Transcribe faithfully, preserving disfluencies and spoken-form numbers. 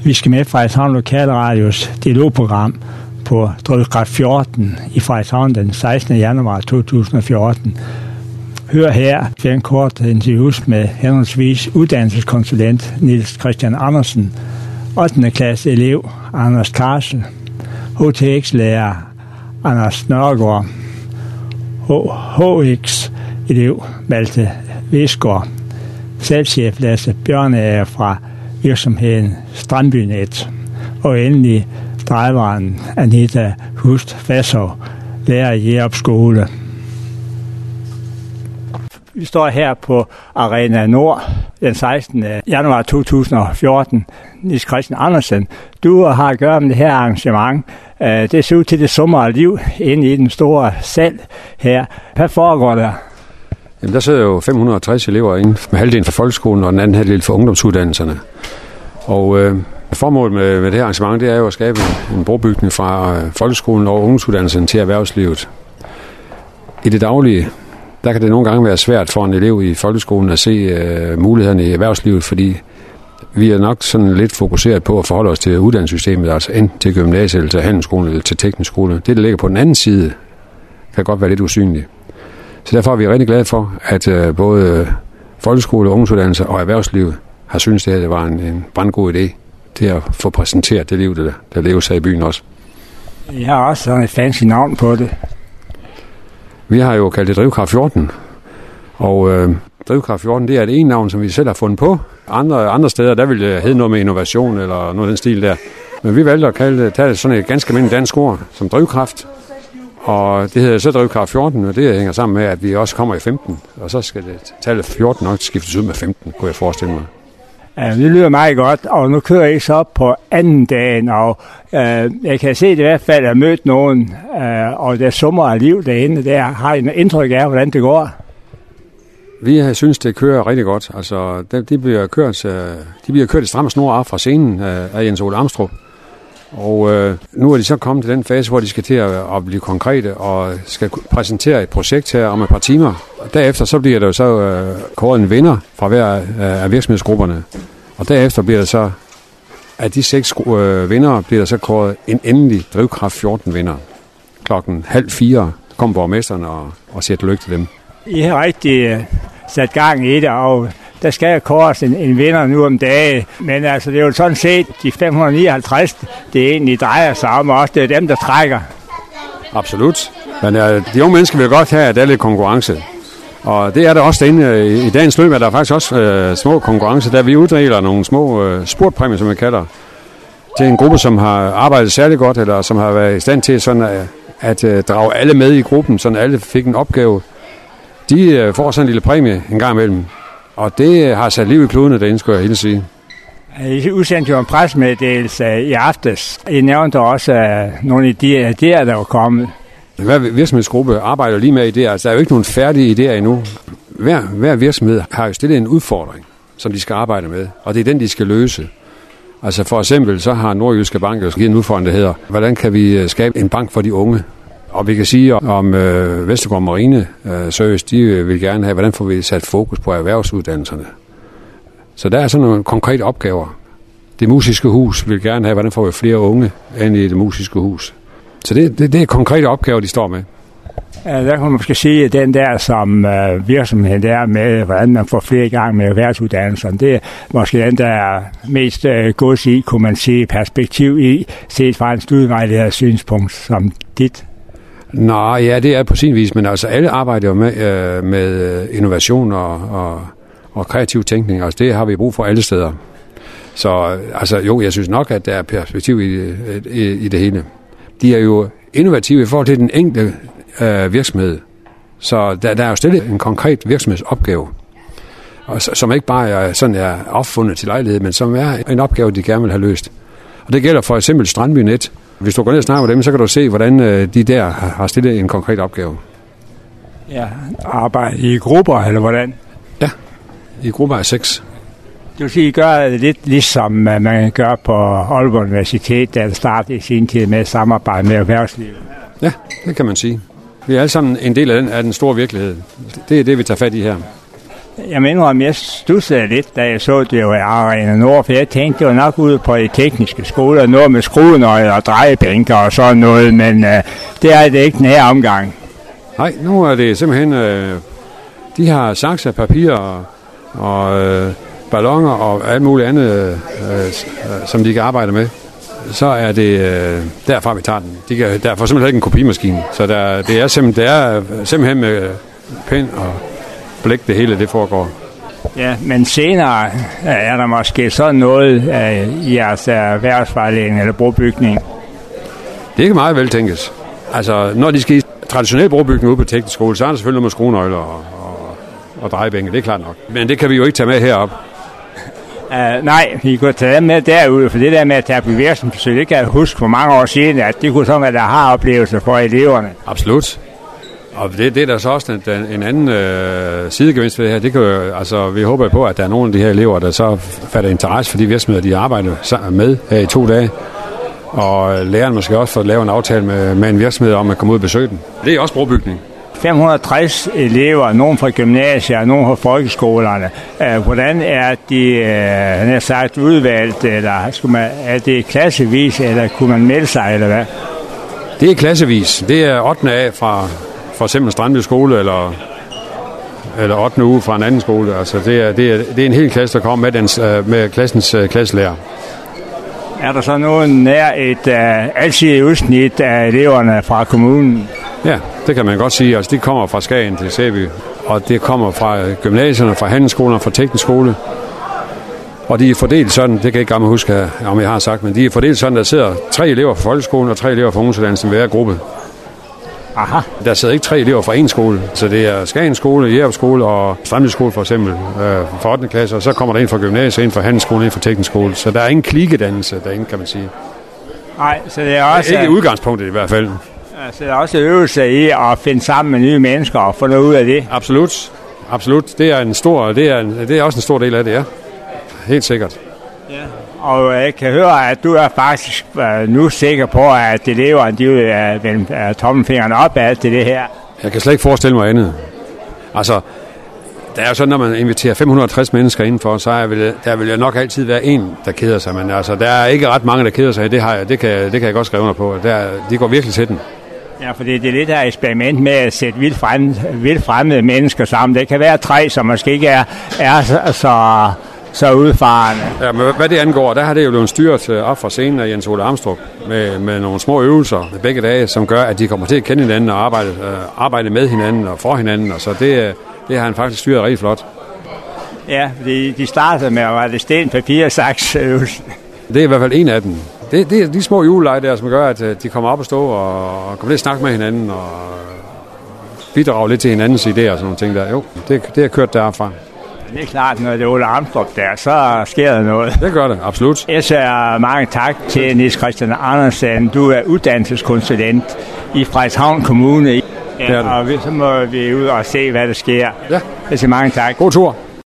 Vi skal med Frederikshavn Lokalradios dialogprogram på Drivkraft fjorten i Frederikshavn den sekstende januar to tusind og fjorten. Hør her en kort interview med henholdsvis uddannelseskonsulent Niels Christian Andersen, ottende klasse elev Anders Karsel, H T X-lærer Anders Nørgaard, H X-elev Malte Vesgaard, salgschef Lasse Bjørnager fra virksomheden Strandbynet, og endelig driveren Anita Hust Fassov, lærer i Jerup Skole. Vi står her på Arena Nord den sekstende januar to tusind og fjorten. Niels Christian Andersen, du har at gøre med det her arrangement. Det ser ud til det summer liv inde i den store sal her. Hvad foregår der? Jamen, der sidder jo fem hundrede og tres elever inde, med halvdelen fra folkeskolen og den anden halvdel fra ungdomsuddannelserne. Og øh, formålet med, med det her arrangement, det er jo at skabe en brobygning fra øh, folkeskolen og ungdomsuddannelsen til erhvervslivet. I det daglige, der kan det nogle gange være svært for en elev i folkeskolen at se øh, mulighederne i erhvervslivet, fordi vi er nok sådan lidt fokuseret på at forholde os til uddannelsessystemet, altså enten til gymnasiet, eller til handelsskolen, eller til teknisk skole. Det, der ligger på den anden side, kan godt være lidt usynligt. Så derfor er vi rigtig glade for, at øh, både folkeskole, ungdomsuddannelse og erhvervslivet har syntes, at det var en, en brandgod idé til at få præsenteret det liv, der, der leves her i byen også. I har også sådan et fancy navn på det. Vi har jo kaldt det Drivkraft fjorten, og øh, Drivkraft fjorten, det er et en navn, som vi selv har fundet på. Andre, andre steder, der vil det hedde noget med innovation eller noget af den stil der. Men vi valgte at kalde det, tage sådan et ganske almindeligt dansk ord som drivkraft. Og det hedder så Drivkraft fjorten, og det hænger sammen med, at vi også kommer i femten. Og så skal det tallet fjorten nok skiftes ud med femten, kunne jeg forestille mig. Ja, det lyder meget godt, og nu kører I så op på anden dagen, og øh, jeg kan se det i hvert fald, at jeg har mødt nogen, øh, og der summer af liv derinde, der har I en indtryk af, hvordan det går? Vi synes, det kører rigtig godt. Altså, de, de bliver kørt, de bliver kørt i stramme snor af fra scenen af Jens Ole Amstrup. Og øh, nu er de så kommet til den fase, hvor de skal til at, at blive konkrete og skal præsentere et projekt her om et par timer. Og derefter så bliver der jo så øh, kåret en vinder fra hver øh, af virksomhedsgrupperne. Og derefter bliver der så, af de seks øh, vindere, bliver der så kåret en endelig Drivkraft fjorten vinder. Klokken halv fire kommer borgmesteren og, og siger tillykke til dem. I har rigtig uh, sat gang i det, og der skal jo kåres en, en vinder nu om dagen. Men altså, det er jo sådan set de fem hundrede nioghalvtreds, det egentlig drejer sig om, og også det er dem, der trækker. Absolut. Men uh, de unge mennesker vil godt have, at der er lidt konkurrence. Og det er der også derinde i, i dagens løb, at der er faktisk også uh, små konkurrencer, der vi uddeler nogle små uh, spurtpræmier, som vi kalder, til en gruppe, som har arbejdet særlig godt, eller som har været i stand til sådan, uh, at uh, drage alle med i gruppen, så alle fik en opgave. De uh, får sådan en lille præmie en gang imellem. Og det har sat liv i kludene derinde, skulle jeg helt sige. I udsendte jo en pressemeddelelse i aftes. I nævnte også uh, nogle idéer, der var kommet. Hver virksomhedsgruppe arbejder lige med idéer. Altså, der er jo ikke nogen færdige idéer endnu. Hver, hver virksomhed har jo stillet en udfordring, som de skal arbejde med. Og det er den, de skal løse. Altså for eksempel, så har Nordjyske Bank jo givet en udfordring, der hedder, hvordan kan vi skabe en bank for de unge? Og vi kan sige om øh, Vestergaard Marine øh, Service, de vil gerne have, hvordan får vi sat fokus på erhvervsuddannelserne. Så der er sådan nogle konkrete opgaver. Det musiske hus vil gerne have, hvordan får vi flere unge ind i det musiske hus. Så det, det, det er konkrete opgaver, de står med. Ja, der kan man måske sige, at den der, som øh, virksomheden der med, hvordan man får flere i gang med erhvervsuddannelserne, det er måske den, der er mest øh, gods i, kunne man sige, perspektiv i, set fra en studievejleder synspunkt som dit. Nå, ja, det er på sin vis, men altså alle arbejder jo med, øh, med innovation og, og, og kreativ tænkning, altså det har vi brug for alle steder. Så altså jo, jeg synes nok, at der er perspektiv i, i, i det hele. De er jo innovative i forhold til den enkelte øh, virksomhed, så der, der er jo stillet en konkret virksomhedsopgave, og, som ikke bare er, sådan er opfundet til lejlighed, men som er en opgave, de gerne vil have løst. Og det gælder for eksempel Strandbynet. Hvis du går ned og snakker med dem, så kan du se, hvordan de der har stillet en konkret opgave. Ja, arbejde i grupper, eller hvordan? Ja, i grupper af seks. Det vil sige, at I gør det lidt ligesom man gør på Aalborg Universitet, der startede i sin tid med at samarbejde med erhvervslivet. Ja, det kan man sige. Vi er alle sammen en del af den, af den store virkelighed. Det er det, vi tager fat i her. Jeg mener, om jeg studsede lidt, da jeg så det jo i Arena Nord, for jeg tænkte, det var nok ude på de tekniske skoler, noget med skruenøgler og drejebænker og sådan noget, men øh, det er det ikke den her omgang. Nej, nu er det simpelthen, øh, de har sakser, papir og, og øh, balloner og alt muligt andet, øh, som de kan arbejde med. Så er det øh, derfra, vi tager den. De kan, der får simpelthen ikke en kopimaskine, så der, det, er simpelthen, det er simpelthen med pen og blæk, det hele det foregår. Ja, men senere er der måske sådan noget af i jeres erhvervsvejledning eller brobygning? Det kan meget vel tænkes. Altså, når de skal i traditionel brobygning ude på teknisk skole, så er der selvfølgelig noget med skruenøgler og, og, og drejebænke, det er klart nok. Men det kan vi jo ikke tage med herop. Uh, nej, vi kunne tage dem med derude, for det der med at tage på virksomhed, det kan jeg huske for mange år siden, at det kunne sådan være, der har oplevelser for eleverne. Absolut. Og det, det er der så også en, en anden øh, sidegevinst ved det her. Det kan jo, altså, vi håber på, at der er nogle af de her elever, der så fatter interesse for de virksomheder, de arbejder med her i to dage. Og læreren måske også får lavet en aftale med, med en virksomhed om at komme ud og besøge den. Det er også brobygning. fem hundrede og tres elever, nogle fra gymnasier og nogle fra folkeskolerne. Hvordan er de han har sagt, udvalgt, eller skulle man, er det klassevis, eller kunne man melde sig, eller hvad? Det er klassevis. Det er ottende A fra for eksempel Strandby skole, eller, eller ottende uge fra en anden skole. Altså det er, det er, det er en hel klasse, der kommer med, dens, med klassens klasselærer. Er der så nogen nær et uh, alsidigt udsnit af eleverne fra kommunen? Ja, det kan man godt sige. Altså, de kommer fra Skagen til Sæby, og det kommer fra gymnasierne, fra handelsskolerne, fra teknisk skole. Og de er fordelt sådan, det kan jeg ikke gammel huske, om jeg har sagt, men de er fordelt sådan, der sidder tre elever fra folkeskolen og tre elever fra ungdomsuddannelsen i hver gruppe. Aha. Der sidder ikke tre elever fra en skole, så det er Skagen skole, Jerup skole og Strandby skole for eksempel øh, for ottende klasse, og så kommer der en fra gymnasiet, en fra handelsskolen, en fra teknisk skole. Så der er ingen klikedannelse derinde, kan man sige. Nej, så det er også... Ikke i udgangspunktet i hvert fald. Så der er også øvelse i at finde sammen med nye mennesker og få noget ud af det. Absolut. Absolut. Det er, en stor, det, er en, det er også en stor del af det, ja. Helt sikkert. Ja. Og jeg kan høre, at du er faktisk nu sikker på, at eleverne de vil vende tommelfingeren op af alt det her. Jeg kan slet ikke forestille mig andet. Altså, det er jo sådan, når man inviterer fem hundrede og tres mennesker indenfor, så er vil, der vil jo nok altid være en, der keder sig. Men altså, der er ikke ret mange, der keder sig. Det, har jeg, det, kan, det kan jeg godt skrive under på. Der, de går virkelig til den. Ja, for det er lidt af et eksperiment med at sætte vildt fremmede, vildt fremmede mennesker sammen. Det kan være tre, som måske ikke er, er så, så, så udfarende. Ja, men hvad det angår, der har det jo blevet styret op fra scenen af Jens Ole Armstrong med, med nogle små øvelser begge dage, som gør, at de kommer til at kende hinanden og arbejde, øh, arbejde med hinanden og for hinanden. Og så det, det har han faktisk styret rigtig flot. Ja, de, de startede med at være det sten, papir og saks øvelsen. Det er i hvert fald en af dem. Det, det er de små juleleje der, som gør, at de kommer op og stå og kommer til at snakke med hinanden og bidrage lidt til hinandens idéer og sådan nogle ting der. Jo, det, det er kørt derfra. Det er klart, når det er Ole Armstrong der, så sker der noget. Det gør det, absolut. Jeg siger mange tak til Niels Christian Andersen. Du er uddannelseskonsulent i Frederikshavn Kommune. Ja, og så må vi ud og se, hvad der sker. Ja. Jeg siger mange tak. God tur.